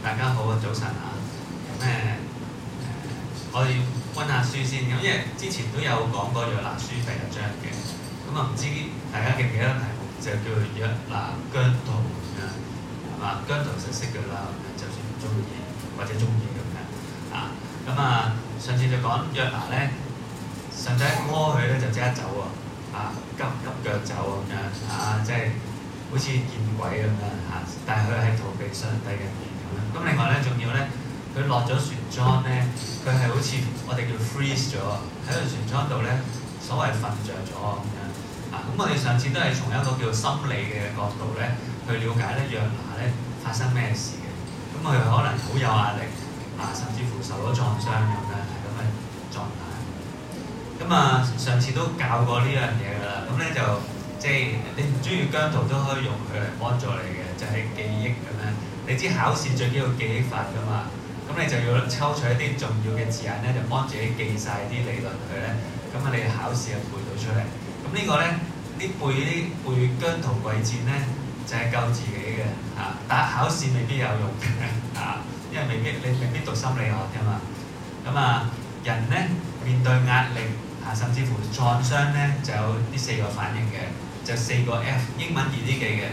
大家好啊，早晨啊。咁我哋温下書先，咁因為之前都有講過約拿書第1章嘅，咁唔知大家記唔記得題目就叫約拿姜濤咁樣，係嘛？姜濤實識㗎啦，就算唔中意或者中意咁樣啊。上次就講約拿咧，上帝摸佢咧就即刻走喎，急腳走咁樣即係好似見鬼咁樣但係佢係逃避上帝嘅面咁樣。咁另外咧，仲要咧，佢落咗船莊咧，佢係好似我哋叫 freeze 咗喺個船莊度咧，所謂瞓着咗咁樣咁我哋上次都係從一個叫心理嘅角度咧，去了解咧約拿咧發生咩事嘅。咁佢可能好有壓力甚至乎受咗創傷咁樣，係咁嘅狀態。上次都教過呢樣嘢㗎啦。咁咧就即係你唔中意姜濤都可以用佢嚟幫助你嘅，就係記憶咁樣。你知考試最緊要記憶法㗎嘛？咁你就要抽取一啲重要嘅字眼咧，就幫自己記晒啲理論佢咧。咁你考試就背到出嚟。咁呢個咧，背姜濤貴賤咧，就係救自己嘅但係考試未必有用嘅因為你未必讀心理學㗎嘛。人咧面對壓力甚至乎創傷咧，就有呢4個反應嘅，就4個 F， 英文易啲記嘅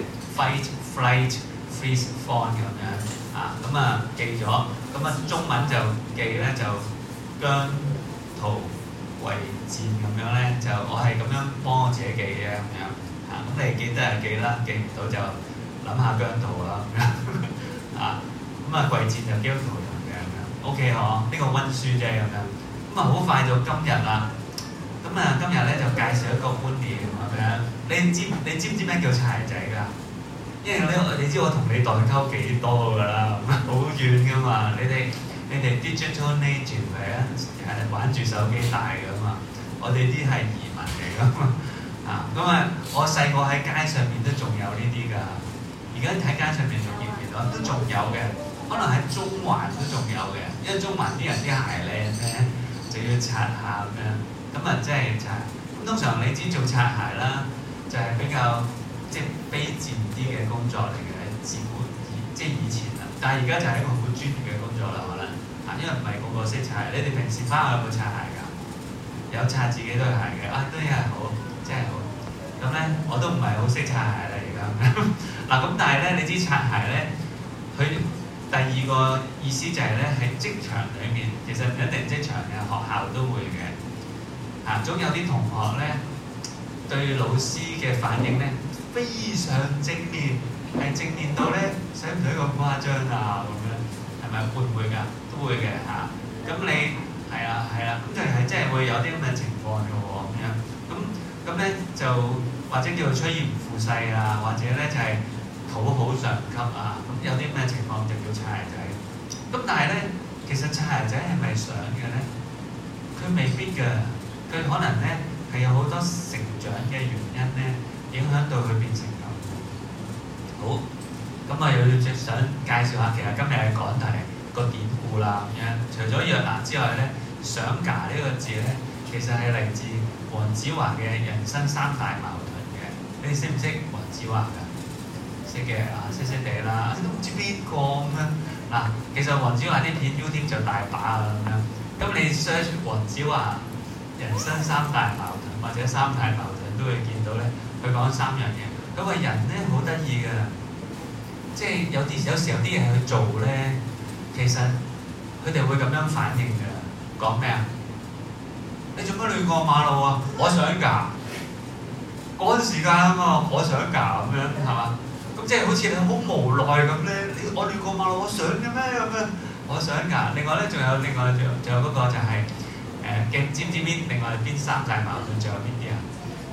fight、flight、freeze、fawn 咁樣記咗。中文就記咧就姜濤貴賤咁樣咧，就我係咁樣幫我自己記嘅咁樣咁你記得就記啦，記唔到就諗下姜濤啦咁樣貴賤就基督徒同嘅咁樣 OK 嗬，呢個温書啫咁樣。好快到今日啦。今日咧就介紹一個觀念咁樣。你知唔知咩叫擦鞋仔㗎？因為你知我同你代溝幾多㗎啦，好遠㗎嘛。你哋 digital native 係玩住手機大㗎嘛。我哋啲係移民嚟㗎嘛。我細個喺街上面都仲有呢啲㗎。而家喺街上面仲見唔見到？都仲有嘅。可能喺中環都仲有嘅，因為中環啲人啲鞋靚咧，就要擦下咁樣。即係擦。通常你知做擦鞋啦，就係比較即係卑賤啲嘅工作嚟嘅，自古即係以前啦。但係而家就係一個好專業嘅工作啦，可能因為唔係個個識擦鞋。你哋平時翻學有冇擦鞋㗎？有擦自己對鞋嘅都係好，真係好。我都唔係好識擦鞋啦而家。但係咧，你知擦鞋咧，佢第二個意思就係咧喺職場裏面，其實唔一定職場嘅，學校都會嘅。總有啲同學咧對老師嘅反應咧非常正面，係正面到咧使唔使咁誇張咁樣？係咪會唔會㗎？都會嘅咁你係啦，咁就係真係會有啲咁嘅情況嘅喎咁樣。咁咧就或者叫做趨炎附勢或者咧就係討好上級咁有啲咩情況就叫擦鞋仔。但係咧，其實擦鞋仔係咪想嘅咧？佢未必㗎。佢可能咧係有好多成長嘅原因咧，影響到佢變成咁。好，又要想介紹下，其實今日嘅講題個典故啦咁樣。除咗約拿之外咧，想架呢個字咧，其實係嚟自黃子華嘅人生3大矛盾嘅。你哋識唔識黃子華㗎？識嘅識地啦，都唔知邊個咁樣其實黃子華啲片 YouTube 就大把咁樣。咁你 search 黃子華人生3大矛盾或者3大矛盾都會見到咧，佢講3樣嘢。佢話人咧好得意㗎，即係有時候啲嘢去做咧，其實佢哋會咁樣反應㗎。講咩啊？你做乜亂過馬路啊？我想㗎，趕時間我想㗎咁樣係嘛？咁即係好似你好無奈咁咧。我亂過馬路，我想嘅咩咁樣？我想㗎。另外咧，仲有嗰個就係。知唔知另外邊3大矛盾仲有邊啲啊？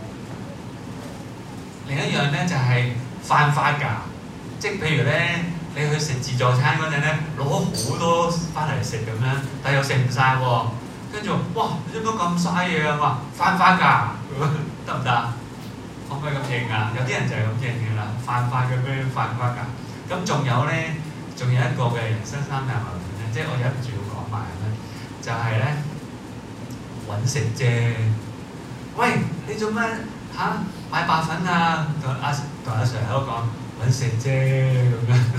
另一樣咧就係犯法㗎，即係譬如咧，你去食自助餐嗰陣咧，攞好多翻嚟食咁樣，但又食唔晒喎。跟住哇，你做乜咁嘥嘢啊？犯法㗎，得唔得？可唔可以咁認啊？有啲人就係咁認㗎啦，犯法嘅咩？犯法㗎。咁仲有咧，仲有一個嘅人生3大矛盾咧，即係我忍唔住要講埋咧，就係咧。揾食啫，喂，你做咩買白粉啊？同阿 Sir 喺度講揾食啫咁樣，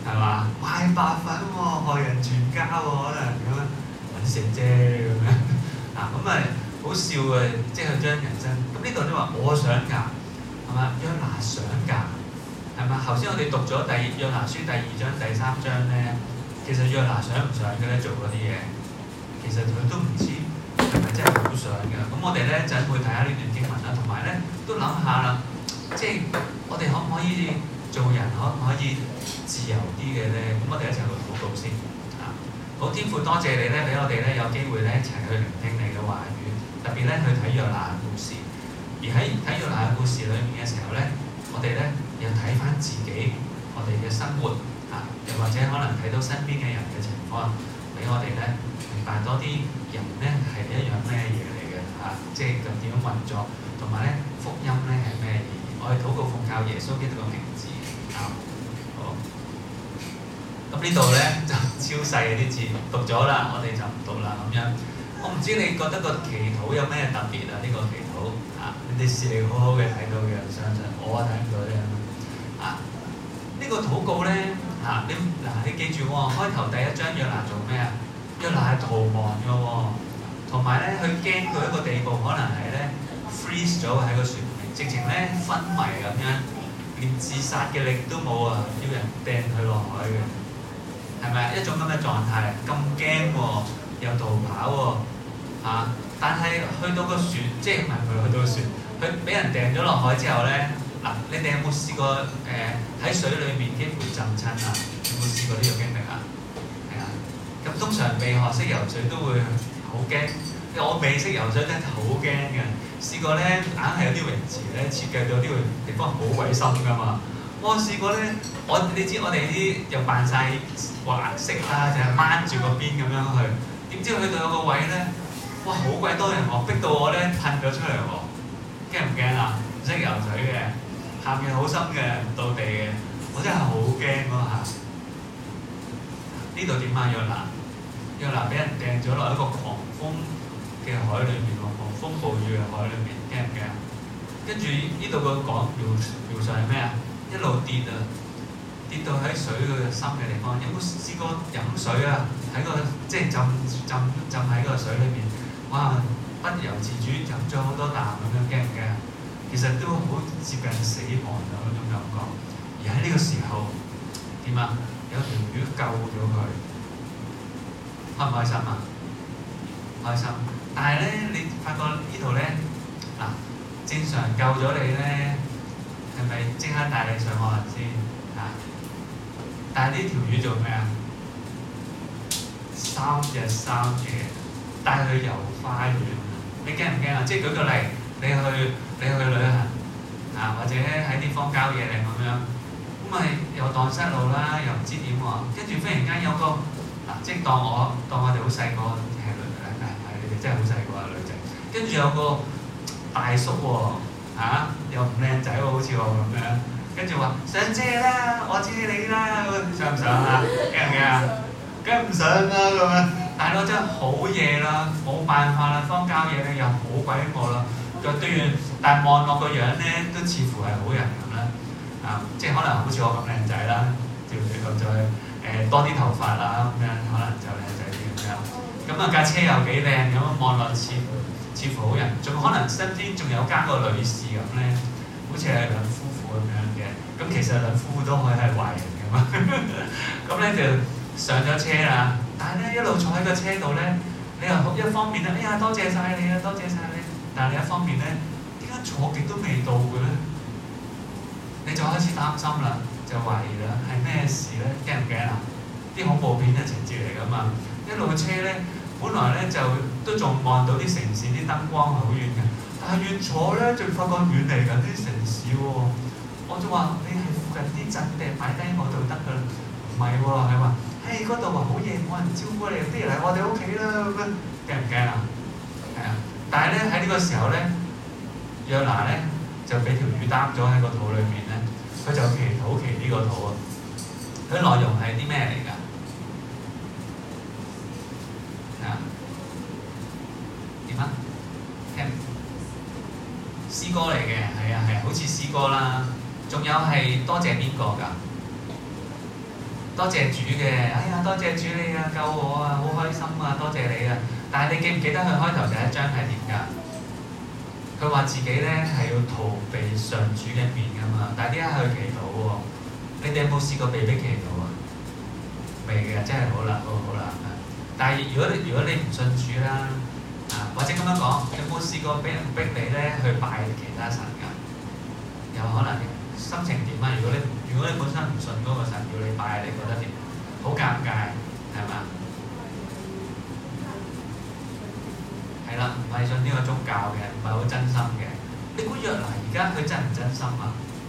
係嘛？買白粉喎，害人全家喎，可能咁樣揾食啫咁樣啊，咁咪好笑嘅，即係佢將人生咁呢度都話我想㗎，係嘛？約拿想㗎，係嘛？頭先我哋讀咗約拿書第2章第3章咧，其實約拿想唔想嘅咧做嗰啲嘢，其實佢都唔知係咪真係好想嘅。咁我哋咧就會睇下呢段經文啦，同埋咧都諗下啦，即係我哋可唔可以做人可唔可以自由啲嘅咧？咁我哋一齊去禱告先啊！好，天父，多謝你咧，俾我哋咧有機會咧一齊去聆聽你嘅話語，特別咧去睇約拿嘅故事。而喺睇約拿嘅故事裏面嘅時候咧，我哋咧又睇翻自己我哋嘅生活啊，又或者可能睇到身邊嘅人嘅情況，俾我哋咧明白多啲人咧係一樣咩嘢嚟嘅嚇，即係咁點樣運作，同埋咧福音咧係咩意義？我哋禱告奉靠耶穌基督嘅名字啊！好，咁呢度咧就超細嘅啲字讀咗啦，我哋就唔讀啦咁樣。我唔知你覺得個祈禱有咩特別啊？呢個祈禱啊，你哋視力好好嘅睇到嘅，相信我睇唔到啫。啊，呢個禱告咧嚇，你記住喎，開頭第1章約拿做咩啊？約拿係逃亡嘅喎，同埋咧佢驚到一個地步，可能係咧 freeze 咗喺個船入面，直情咧昏迷咁樣，連自殺嘅力都冇啊，要人掟佢落海嘅，係咪一種咁嘅狀態？咁驚喎，又逃跑喎，嚇！但係去到個船，即係唔係佢去到個船，佢俾人掟咗落海之後咧，嗱，你哋有冇試過喺水裏面幾乎浸親啊？有冇試過呢個經歷啊？係啊，咁通常未學識游水都會好驚，我未識游水真係好驚嘅。試過咧，硬係有啲泳池咧設計到呢個地方好鬼深㗎嘛。我試過咧，你知我哋啲又扮晒滑式啦，就係掹住個邊咁樣去。點知去到有個位咧，哇好鬼多人喎，逼到我咧噴咗出嚟喎，驚唔驚啊？唔識游水嘅，下面好深嘅，唔到地嘅，我真係好驚嗰下。呢度點啊？約拿俾人掟咗落一個狂風嘅海裏面喎，狂風暴雨嘅海裏面，驚唔驚？跟住呢度個描述係咩啊？一路跌啊，跌到喺水嘅深嘅地方。有冇試過飲水啊？喺個即係浸喺個水裏面，哇！不由自主飲咗好多啖咁樣，驚唔驚？其實都好接近死亡嘅嗰種感覺。而喺呢個時候點啊？有條魚救咗佢，開唔開心啊？開心。但係咧，你發覺呢度咧嗱，正常救咗你咧，係咪即刻帶你上岸先啊？但係呢條魚做咩啊？3日3夜帶佢遊花園，你驚唔驚啊？即係舉個例，你去旅行啊，或者喺啲荒郊野嶺咁樣，咁咪又蕩失路啦，又唔知點喎。跟住忽然間有個嗱，即係當我哋好細個係女你哋真係好細個啊女仔。跟住有個大叔喎，又唔靚仔喎，好似我咁樣。跟住話上車啦，我車你啦，上唔上啊？驚唔驚啊？梗唔上啦咁樣。但係我真係好夜啦，冇辦法啦，荒郊野嶺又好鬼餓啦，腳都軟。但係望落個樣咧，都似乎係好人咁啦。即係可能好似我咁靚仔啦，條條再多啲頭髮啦咁樣，可能就靚仔啲咁樣。咁啊架車又幾靚咁，望落似乎好人，仲可能身邊仲有加個女士咁咧，好似係兩夫婦咁樣嘅。咁其實兩夫婦都可以係壞人㗎嘛。咁咧就上咗車啦，但係咧一路坐喺個車度咧，你又一方面咧，哎呀多謝晒你啊，多謝晒你。但係另一方面咧，點解坐極都未到嘅咧？你就開始擔心啦，就懷疑啦，係咩事咧？驚唔驚啊？啲恐怖片嘅情節嚟㗎嘛。一路車咧，本來咧就都仲望到啲城市啲燈光好遠嘅，但係越坐咧，就發覺遠離緊啲城市喎。我就話你係附近啲鎮地擺低我就得㗎啦，唔係喎，係話嗰度話好夜冇人招呼你，不如嚟我哋屋企啦咁樣，驚唔驚啊？係啊，但係咧喺呢個時候咧，約拿咧就俾條魚擔咗喺個肚裏面咧，佢就祈呢個肚啊。佢內容係啲咩嚟㗎？點啊？詩歌嚟嘅，係啊，好似詩歌啦。仲有係多謝邊個㗎？ 多謝主嘅，哎呀多謝主你啊救我啊，好開心啊，多謝你啊！但係你記唔記得佢開頭第一章係點㗎？佢話自己咧係要逃避上主嘅面㗎嘛，但係點解去祈禱喎？你哋有冇試過被逼祈禱啊？未嘅，真係好啦，好啦。但係如果你唔信主啦，或者咁樣講，有冇試過俾人逼你咧去拜其他神㗎？有可能心情點啊？如果你本身唔信嗰個神要你拜，你覺得點？好尷尬係嘛？係啦，唔係信呢個宗教嘅，唔係好真心嘅。你估約拿而家佢真唔真心啊？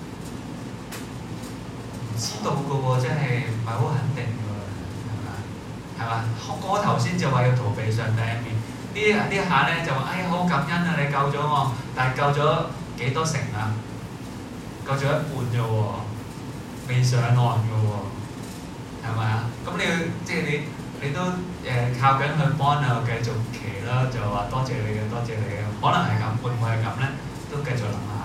唔知道㗎喎，真係唔係好肯定㗎喎，係嘛？過頭先就話要逃避上帝一面，呢下咧就話：哎呀好感恩啊，你救咗我，但係救咗幾多成啊？救咗一半啫喎，未上岸㗎喎，係咪啊？咁你都靠緊佢幫啊，繼續祈啦，就話多謝你嘅，多謝你嘅，可能係咁，會唔會係咁咧？都繼續諗下。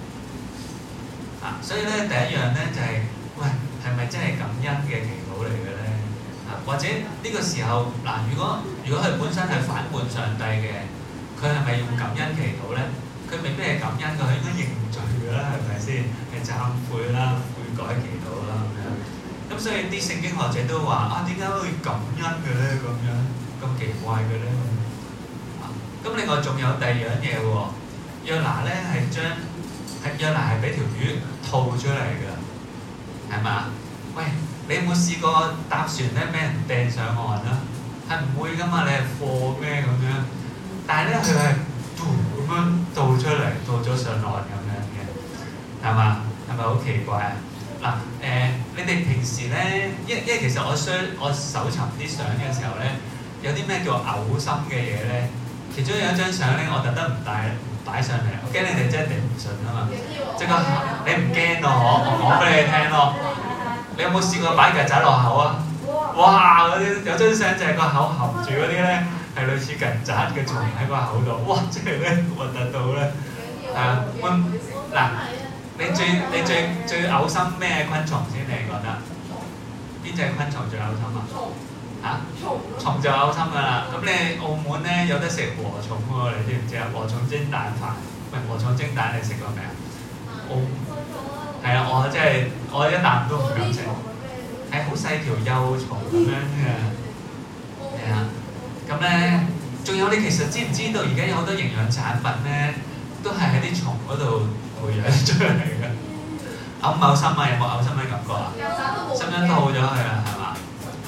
所以咧第一樣咧就係、喂，係咪真係感恩嘅祈禱嚟嘅咧？或者呢個時候如果佢本身係反叛上帝嘅，佢係咪用感恩祈禱咧？佢未必係感恩，佢應該認罪㗎啦，係咪先？係懺悔啦、悔改祈禱啦咁樣。咁所以啲聖經學者都話點解會感恩嘅咧？咁樣咁奇怪嘅咧？咁另外仲有第二樣嘢喎，約拿咧約拿係俾條魚吐出嚟㗎，係嘛？喂，你有冇試過搭船咧俾人掟上岸啊？係唔會㗎嘛，你係貨咩咁樣？但係咧佢係咁樣吐出嚟，吐咗上岸咁樣嘅，係嘛？係咪好奇怪啊？你哋平時咧，因為其實我搜尋啲相嘅時候咧，有啲咩叫嘔心嘅嘢咧？其中有一張相咧，我特登唔擺上嚟，我驚你哋真係頂唔順啊嘛！即係你唔驚咯，我講俾你聽咯。你有冇試過擺曱甴落口啊？哇！嗰啲有張相就係個口含住嗰啲咧，係類似曱甴嘅蟲喺個口度，哇！真係咧核突到咧，係啊！你最嘔心咩昆蟲先？你覺得邊隻昆蟲最嘔心啊？蟲就嘔心㗎啦。咁你澳門咧有得食禾蟲喎，你知唔知啊？禾蟲蒸蛋飯，禾蟲蒸蛋你食過未啊？係啊，我一啖都唔敢食，係好細條幼蟲咁樣嘅，係啊。咁咧，仲有你其實知唔知道而家有好多營養產品咧，都係喺啲蟲嗰度培養出嚟嘅？嘔唔嘔心啊？有冇嘔心嘅感覺啊？心想吐咗佢啊，係嘛？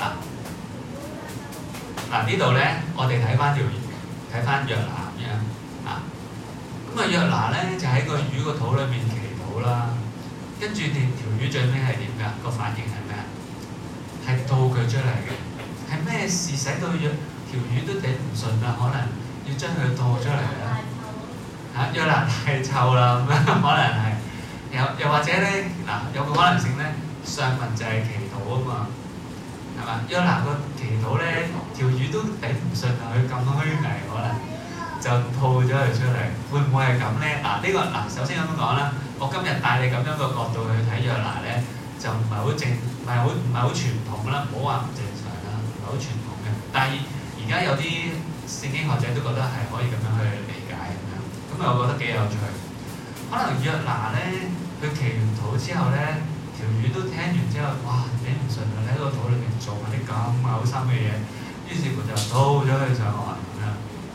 呢度咧，我哋睇翻約拿咁樣咁約拿咧就喺個魚個肚裏面祈禱啦，跟住條魚最尾係點㗎？個反應係咩啊？係吐佢出嚟嘅，係咩事使到條魚都頂唔順啊？可能要將佢吐出嚟咧約拿太臭啦咁樣，可能係又或者咧有個可能性咧，上文就係祈禱啊嘛，係嘛？約拿個祈禱咧，條魚都頂唔順啊，佢咁虛偽，可能就吐咗佢出嚟，會唔會係咁咧？首先咁樣講啦，我今日帶你咁樣個角度去睇約拿咧，就唔係好傳統啦，唔好話唔正常啦，唔係好傳統嘅。但係而家有啲聖經學者都覺得係可以咁樣去理解咁樣，咁我覺得幾有趣。可能約拿咧，佢祈完禱之後咧，條魚都聽完之後，哇頂唔順啊！喺個肚裏面做埋啲咁嘔心嘅嘢，於是乎就吐咗佢上岸咁樣。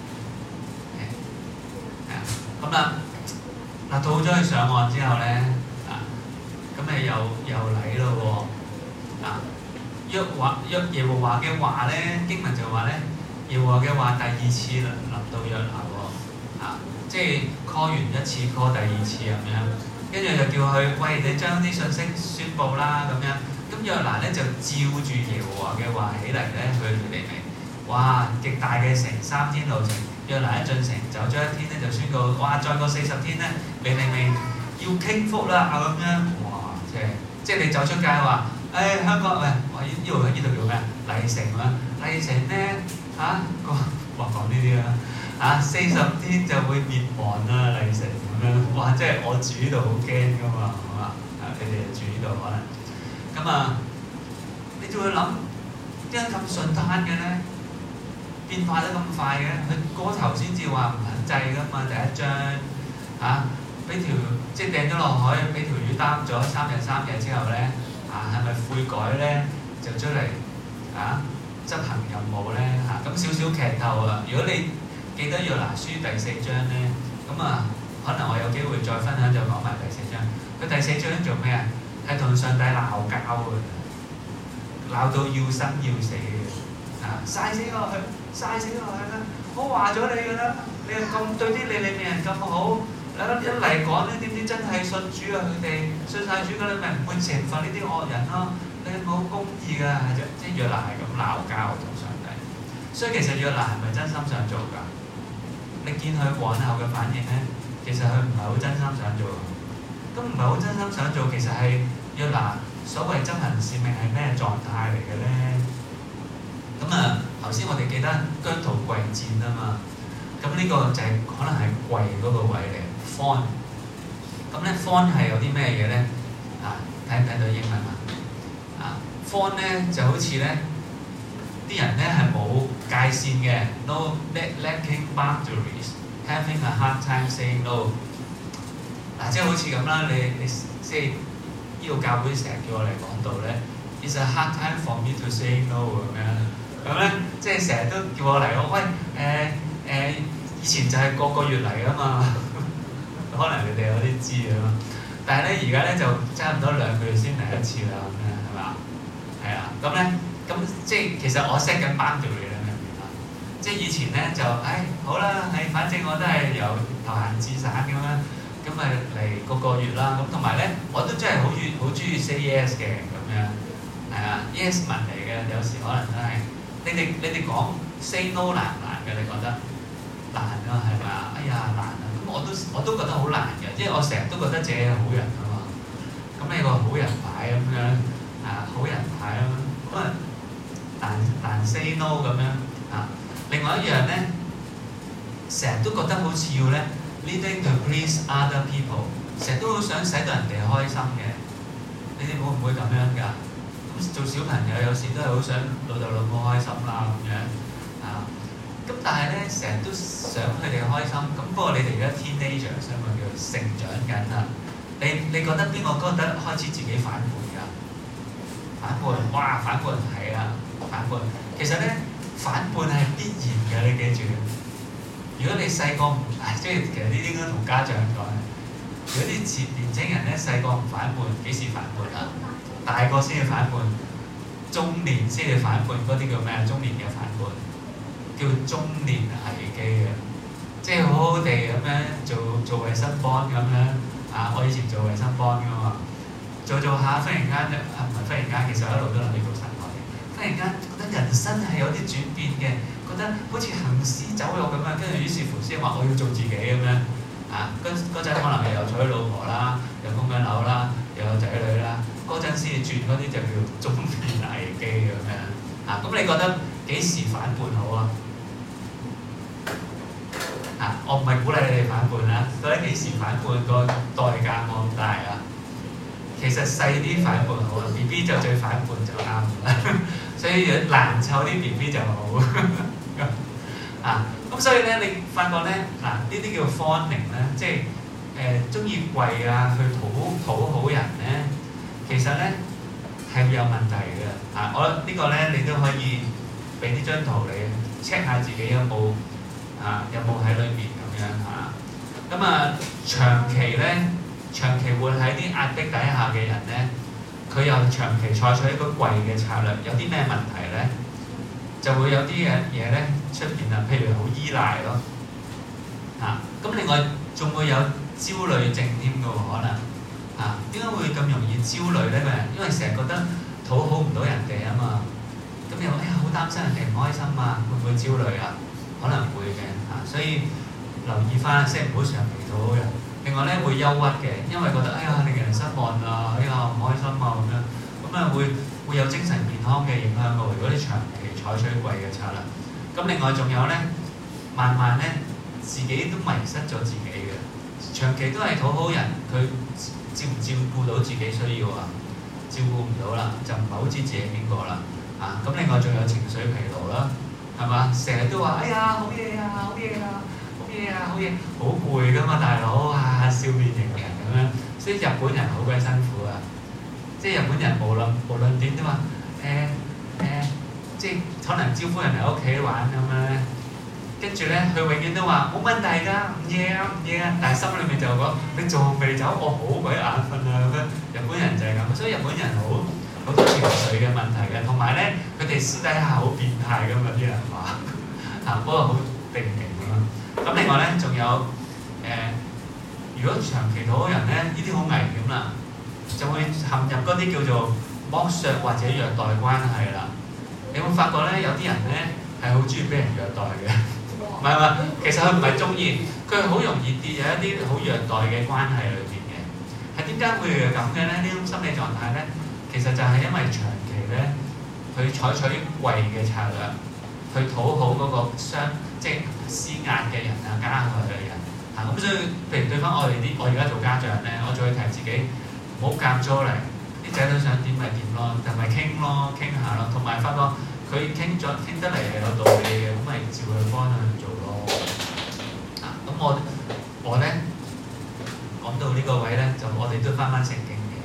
咁吐咗佢上岸之後咧，咁咪又嚟咯喎！耶和華嘅話咧，經文就話咧，耶和華嘅話第二次臨到約拿喎，即係 call 完一次 call 第二次咁樣，跟住就叫佢喂，你將啲信息宣佈啦咁樣。咁約拿咧就照住耶和華嘅話起嚟咧去尼尼微，哇！極大嘅城3天路程，約拿一進城走咗1天咧就宣告，哇！再過40天咧尼尼微要傾覆啦咁樣，哇！即係你走出街話，香港喂，我呢度叫咩？麗城啦，麗城咧講呢啲啦，40天就會滅亡啦，麗城咁樣，哇！即係我住呢度好驚噶嘛，係嘛？你哋住呢度可能咁你就會諗點解咁順攤嘅咧？變化得咁快嘅？佢嗰頭先至話唔肯制㗎嘛，第一章嚇俾條即係掟咗落海，俾條魚擔咗3日3夜之後咧，係咪悔改咧就出嚟執行任務咧咁少少劇透啊！如果你記得約拿書第4章咧，咁可能我有機會再分享就講埋第4章。佢第4章做咩啊？係同上帝鬧交嘅，鬧到要生要死嘅曬死落去，曬死落去啦！我話咗你㗎啦，你又咁對啲利未人咁好，一嚟講咧，點知真係信主啊！佢哋信晒主嗰啲咪唔會懲罰呢啲惡人咯？你冇公義㗎，即係約拿係咁鬧交同上帝。所以其實約拿係咪真心想做㗎？你見佢往後嘅反應咧，其實佢唔係好真心想做。咁唔係好真心想做，其實係約拿所謂執行使命係咩狀態嚟嘅咧？咁頭先我哋記得姜濤貴賤啊嘛，咁呢個就係可能係貴嗰個位嚟 ，font。咁咧 font 係有啲咩嘢咧？睇唔睇到英文font 咧就好似咧啲人咧係冇界線嘅 ，no lacking boundaries，having a hard time saying no。即係好似咁啦，你即係呢個教會成日叫我嚟講道咧 ，it's a hard time for me to say no 咁咧即係成日都叫我嚟喂以前就係個月嚟㗎嘛，可能你哋有啲知啊嘛，但係咧而家咧就差唔多2個月先嚟一次啦，咁樣係嘛？係啊，咁咧咁即係其實我 set 緊boundary啦，明唔明啊？即係以前咧就好啦，反正我都係由頭閒至散咁樣。咁咪嚟個月啦，咁同埋咧，我都真係好中意 say yes 嘅咁樣，yes 文嚟嘅，有時可能真係，你哋講 say no 難唔難嘅？你覺得難啊，係咪啊？哎呀難啊！咁我都覺得好難嘅，因為我成日都覺得自己係好人啊嘛。咁你個好人牌咁樣好人牌咁難 say no 咁樣另外一樣咧，成日都覺得好似要咧。Needing to please other people， 成日都好想使到人哋開心嘅。你哋會唔會咁樣㗎？咁做小朋友有時都係好想老豆老母開心啦咁樣咁但係咧，成日都想佢哋開心。咁不過你哋而家 teenager 所以咪叫成長緊啦。你覺得邊個覺得開始自己反叛㗎？反叛，哇！反叛係啊，反叛。其實咧，反叛係必然嘅，你記住。如果你細個即係其實呢啲應該同家長講。如果啲年青人咧細個唔反叛，幾時反叛啊？大個先至反叛，中年先至反叛，嗰啲叫咩啊？中年嘅反叛叫中年危機啊！即係好好地咁樣做衞生幫咁樣我以前做衞生幫㗎嘛，做下忽然間唔係忽然間，其實我一路都諗住做神學嘅。忽然間覺得人生係有啲轉變嘅。覺得好似行屍走肉咁樣，跟住於是乎先話我要做自己咁樣嗰陣可能又娶老婆啦，又供緊樓啦，又有仔女啦，嗰陣先至轉嗰啲就叫中年危機咁樣咁你覺得幾時反叛好啊？我唔係鼓勵你哋反叛啦，覺得幾時反叛個代價冇咁大啊？其實細啲反叛好啊 ，BB 就最反叛就啱啦，所以難湊啲 BB 就好。咁所以咧，你發覺咧，呢啲叫 fawning 咧，即係中意跪去討好人咧，其實咧係會有問題嘅。我呢個咧，你都可以俾呢張圖你 check 下自己有冇喺裏面咁樣長期活喺啲壓迫底下嘅人咧，佢又長期採取一個跪嘅策略，有啲咩問題咧？就會有啲嘢咧出現啦，譬如好依賴咯，咁另外仲會有焦慮症添㗎喎，可能點解會咁容易焦慮咧？因為成日覺得討好唔到人哋啊嘛，咁又好擔心人哋唔開心啊，會唔會焦慮啊？可能會嘅所以留意翻，即係唔好長期討好人。另外咧會憂鬱嘅，因為覺得令人失望啊，唔開心啊咁樣會有精神健康嘅影響㗎喎。如果你長期採取貴嘅策略，咁另外仲有咧，慢慢咧自己都迷失咗自己嘅，長期都係討好人，佢照唔照顧到自己需要啊？ 照顧唔到啦，就唔係好知自己邊個啦。咁另外仲有情緒疲勞啦，係嘛？成日都話哎呀好嘢啊，好嘢啊，好嘢啊，好嘢，好攰㗎嘛大佬啊，笑面迎人咁樣。所以日本人好鬼辛苦啊！即係日本人無論點都話即係可能招呼人嚟屋企玩咁樣咧，跟住咧佢永遠都話冇問題㗎，唔夜啊唔夜啊，但係心裏面就講你仲未走，我好鬼眼瞓啊咁樣。日本人就係咁，所以日本人好多情緒嘅問題嘅，同埋咧佢哋私底下好變態㗎嘛啲人話不過好定型㗎嘛。咁另外咧仲有如果長期討好人咧，呢啲好危險啦，就會陷入嗰啲叫做剝削或者虐待關係啦。你會發覺咧，有啲人咧係好中意俾人虐待嘅，唔係，其實佢唔係中意，佢好容易跌入一啲好虐待嘅關係裏邊嘅。係點解會係咁嘅咧？呢種心理狀態咧，其實就係因為長期咧，佢採取貴嘅策略，去討好嗰個即係施壓嘅人啊，加害嘅人。咁所以，譬如對翻我而家做家長咧，我就會提自己唔好夾咗嚟，啲仔女想點咪點咯，就咪傾咯，傾下咯，同埋發覺佢傾得嚟係有道理嘅，咁咪照佢幫佢去做咯。咁我咧講到呢個位咧，就我哋都翻聖經嘅。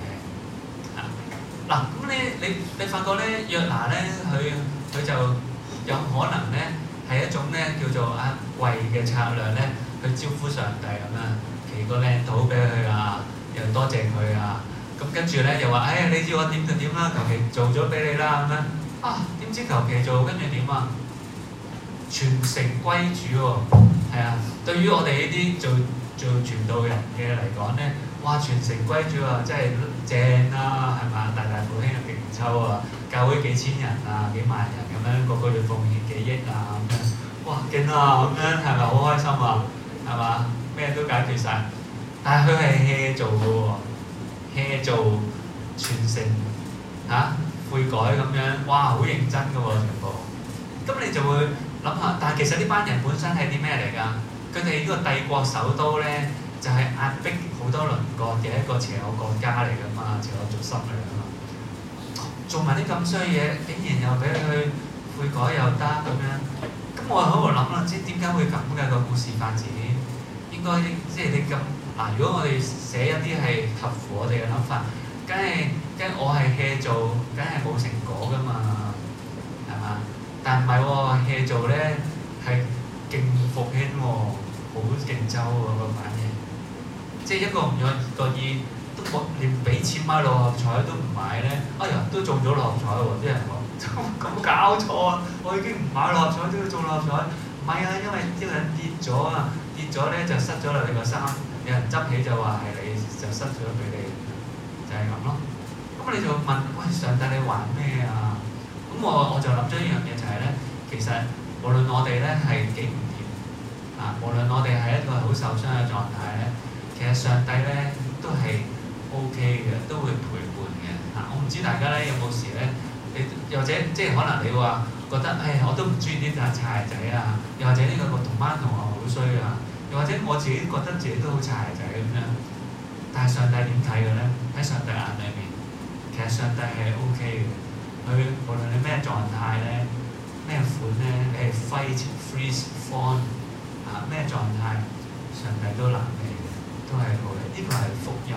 咁你發覺咧，約拿咧，佢就有可能咧係一種咧叫做貴嘅策略咧。去招呼上帝咁啊，祈個靚禱俾佢啊，又多謝佢啊，咁跟住咧又話，你知我點就點啦，求其做咗俾你啦咁樣。點知求其做，跟住點啊？全城歸主喎，係啊！對於我哋呢啲做傳道人嘅嚟講咧，哇！全城歸主啊，真係正啦，係嘛？大復興嘅勁抽啊，教會幾千人啊，幾萬人咁樣，個月奉獻幾億啊咁樣，哇！勁啊咁樣，係咪好開心啊？係嘛？咩都解決晒，但係佢係 hea 做嘅喎 ，hea 做全城悔改咁樣，哇！好認真嘅喎全部。咁你就會諗下，但係其實呢班人本身係啲咩嚟㗎？佢哋呢個帝國首都咧，就係壓迫好多鄰國嘅一個邪惡國家嚟㗎嘛，邪惡軸心嚟㗎嘛。做埋啲咁衰嘢，竟然又俾佢悔改又得咁樣。咁我喺度諗啦，即係點解會咁嘅個故事發展？應該即係你咁如果我哋寫一啲係合乎我哋嘅諗法，梗係我係 hea 做，梗係冇成果㗎嘛，係嘛？但唔係喎 hea 做咧係勁復興喎，好勁抽喎個反應。即係一個唔覺意都連俾錢買六合彩都唔買咧，都中咗六合彩喎！啲人講咁搞錯啊！我已經唔買六合彩都要中六合彩。唔係因為啲人跌咗啊，跌咗咧就塞咗落你個衫，有人執起就話係你就塞咗俾你，就係咁咯。咁你就問：喂，上帝你還咩啊？咁我就諗咗一樣嘢就係咧，其實無論我哋咧係幾唔掂無論我哋係一個好受傷嘅狀態咧，其實上帝咧都係 OK 嘅，都會陪伴嘅。我唔知大家咧有冇時咧，你又或者即係可能你話覺得我都唔中意啲柴仔啊，又或者呢個同班同學好衰啊，又或者我自己覺得自己都好柴仔咁樣，但係上帝點睇嘅咧？喺上帝眼裏面，其實上帝係 OK 嘅。佢無論你咩狀態咧，咩款咧，你係 fight freeze fawn 咩狀態，上帝都難你嘅，都係好嘅。呢個係福音。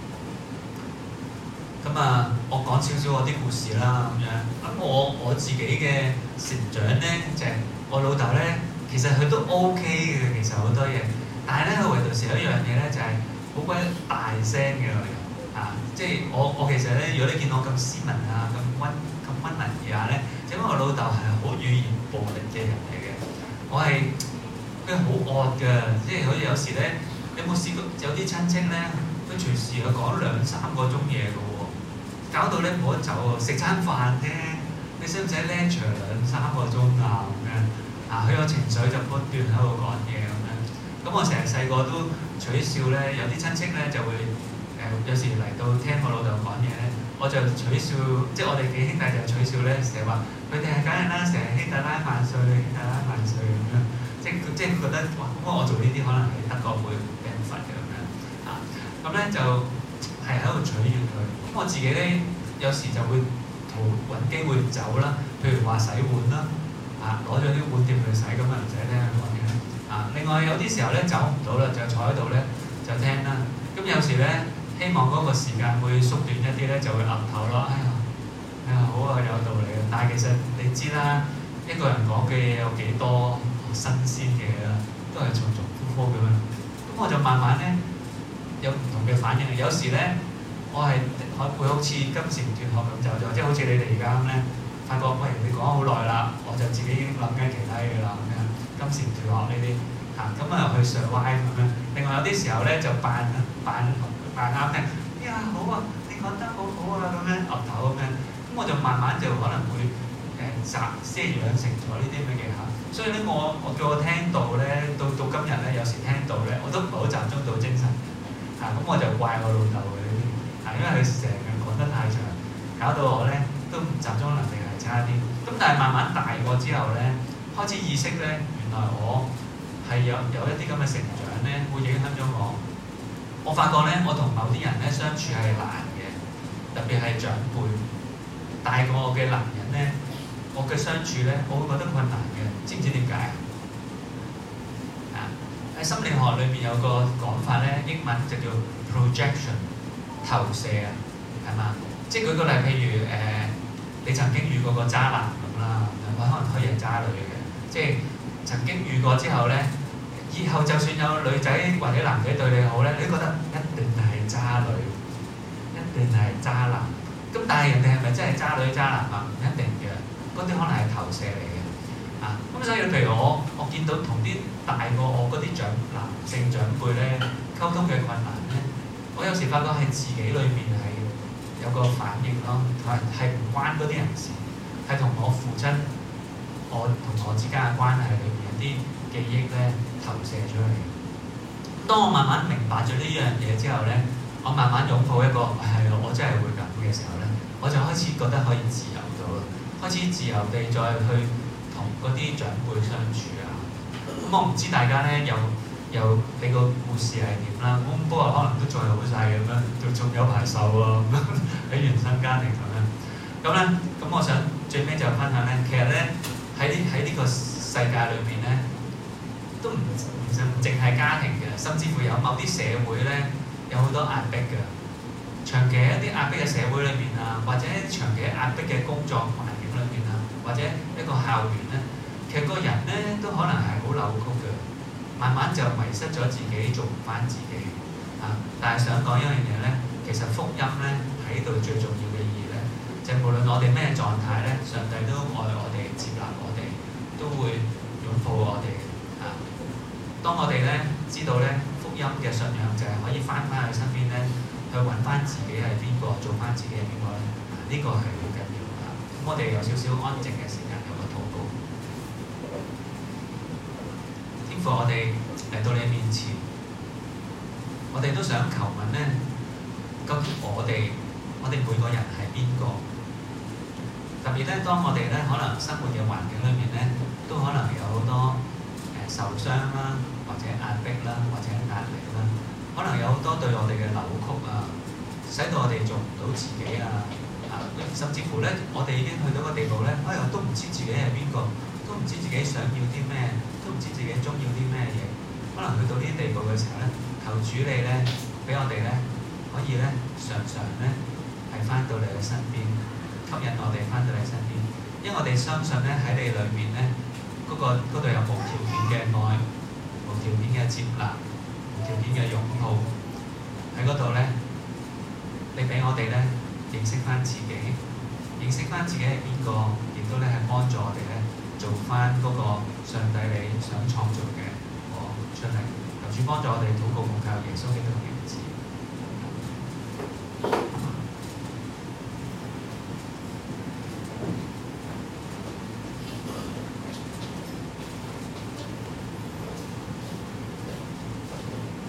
咁我講少少我啲故事啦，咁樣。咁我自己嘅成長咧，就係我老豆咧，其實佢都 OK 嘅，其實好多嘢。但係咧，佢唯獨是有一樣嘢咧，就係好鬼大聲嘅個人即係我其實咧，如果你見我咁斯文咁溫文爾雅咧，因為我老豆係好語言暴力嘅人嚟嘅。佢好惡㗎，即係好似有時咧，你有冇試過有啲親戚咧，佢隨時講2-3個鐘嘢㗎喎，搞到咧冇得走喎，食餐飯啫，你使唔使 lecture 2-3個鐘啊咁樣？佢有情緒就不斷喺度講嘢咁樣。咁我成日細個都取笑咧，有啲親戚咧就會有時嚟到聽我老豆講嘢咧，我就取笑，即係我哋幾兄弟就取笑咧，成日話佢哋係梗係啦，成日兄弟拉萬歲，兄弟拉萬歲咁樣，即係覺得哇，咁我做呢啲可能喺德國會俾人罰嘅咁樣咁咧就係喺度取笑佢。咁我自己咧有時就會揾機會走啦，譬如話洗碗啦，攞咗啲碗碟去洗，咁啊唔使聽佢講嘅。另外有啲時候咧走唔到啦，就坐喺度咧就聽啦。咁有時咧希望嗰個時間會縮短一啲咧，就會岌頭咯。哎呀好啊，有道理啊！但係其實你知啦，一個人講嘅嘢有幾多新鮮嘅嘢啦，都係重重複複咁樣。咁我就慢慢咧有唔同嘅反應。有時咧我係會好似金蟬脫殼咁走咗，即係好似你哋而家咁咧，發覺喂你講咗好耐啦，我就自己已經諗緊其他嘢啦咁樣。金蟬脫殼呢啲咁去 survive 咁樣。另外有啲時候咧就扮啱聽，呀好啊，你講得好好啊咁樣岌頭咁樣。咁我就慢慢就可能會即係養成咗呢啲咁嘅技巧。所以咧我叫我聽到咧，到今日咧有時聽到咧，我都唔係好集中到精神咁我就怪我老豆嘅呢啲因為佢成日講得太長，搞到我咧都唔集中能力係差啲。咁但係慢慢大個之後咧，開始意識咧，原來我係有一啲咁嘅成長咧，會影響咗我。我發覺咧，我同某啲人咧相處係難嘅，特別係長輩。大過我嘅男人咧，我嘅相處咧，我會覺得困難嘅，知唔知點解喺心理學裏面有個講法咧，英文就叫 projection 投射係嘛？即係舉個例，譬如你曾經遇過個渣男咁啦，可能佢係渣女嘅，即係曾經遇過之後咧，以後就算有女仔或者男仔對你好咧，你都覺得一定係渣女，一定係渣男。咁但係人哋係咪真係渣女渣男啊？唔一定嘅，嗰啲可能係投射嚟嘅咁所以譬如我見到同啲大過我嗰啲男性長輩咧溝通嘅困難咧，我有時發覺係自己裏面係有個反應咯，係唔關嗰啲人事，係同我父親我同我之間嘅關係裏面有啲記憶咧投射出嚟。當我慢慢明白咗呢樣嘢之後咧，我慢慢擁抱一個我真係會咁嘅時候咧，我就開始覺得可以自由到啦，開始自由地再去同嗰啲長輩相處咁我唔知大家咧有你個故事係點啦。咁不過可能都仲係好細咁樣，仲有排受喎喺原生家庭咁樣。咁咧，咁我想最尾就分享咧，其實咧喺呢個世界裏面咧，都唔淨係家庭嘅，甚至乎有某啲社會咧。有好多壓迫嘅，長期喺一啲壓迫嘅社會裏面或者長期喺壓迫嘅工作環境裏面或者一個校園咧，其實個人咧都可能係好扭曲嘅，慢慢就迷失咗自己，做唔翻自己但係想講一樣嘢咧，其實福音咧喺度最重要嘅意義咧，就係無論我哋咩狀態咧，上帝都愛我哋，接納我哋，都會擁抱我哋當我哋咧知道咧。福音嘅信仰就係可以翻返去身邊咧，去揾翻自己係邊個，做翻自己係邊個咧？呢個係好緊要㗎。咁我哋有少少安靜嘅時間，有個禱告。天父，我哋嚟到你面前，我哋都想求問咧，究竟我哋每個人係邊個？特別咧，當我哋咧可能生活嘅環境裏面咧，都可能有好多受傷啦。或者壓迫啦，或者壓力啦，可能有好多對我哋嘅扭曲使到我哋做唔到自己甚至乎咧，我哋已經去到個地步咧，我都唔知自己係邊個，都唔知自己想要啲咩，都唔知自己中意啲咩嘢。可能去到呢啲地步嘅時候咧，求主你咧，俾我哋咧，可以咧，常常咧係翻到你嘅身邊，吸引我哋翻到你身邊，因為我哋相信咧喺你裏面咧，嗰度有無條件嘅愛。無條件嘅接納，無條件嘅擁抱喺嗰度咧，你俾我哋咧認識翻自己，認識翻自己係邊個，亦都咧係幫助我哋咧做翻嗰個上帝你想創造嘅我出嚟。求主幫助我哋禱告奉靠耶穌基督。